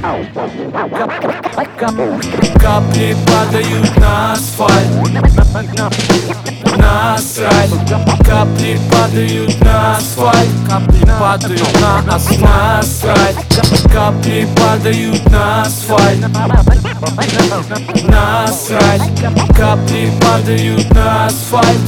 Капли падают на асфальт, насрать. Капли падают на асфальт, капли падают на асфальт, насрать. Капли падают на асфальт, насрать. Капли падают на асфальт,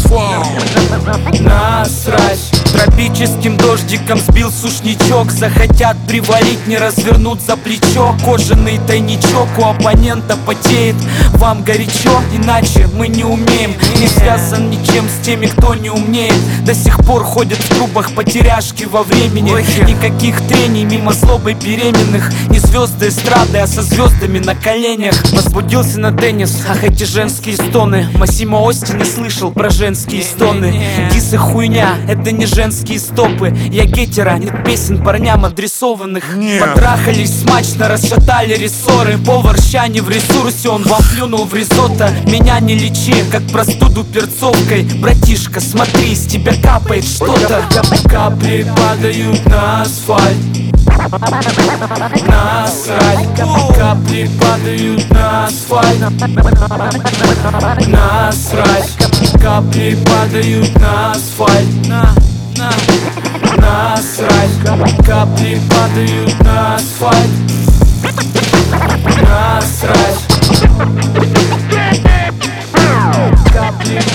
насрать. Тропическим дождиком сбил сушничок. Захотят привалить, не развернут за плечо. Кожаный тайничок у оппонента потеет. Вам горячо, иначе мы не умеем. Не связан ничем с теми, кто не умеет. До сих пор ходят в трубах потеряшки во времени. Никаких трений мимо злобы беременных. Не звезды эстрады, а со звездами на коленях. Возбудился на теннис, ах эти женские стоны. Массимо Ости не слышал про женские стоны. Дисы хуйня, это не женские стопы. Я гетера, нет песен парням адресованных. Потрахались смачно, расшатали рессоры. Повар ща не в ресурсе, он вам плюнул в ризотто. Меня не лечи, как простуду перцовкой. Братишка, смотри, с тебя капает что-то. Капли падают на асфальт, насрать. Капли падают на асфальт, насрать. Капли падают на асфальт, насрать. Капли падают на асфальт, насрать. Капли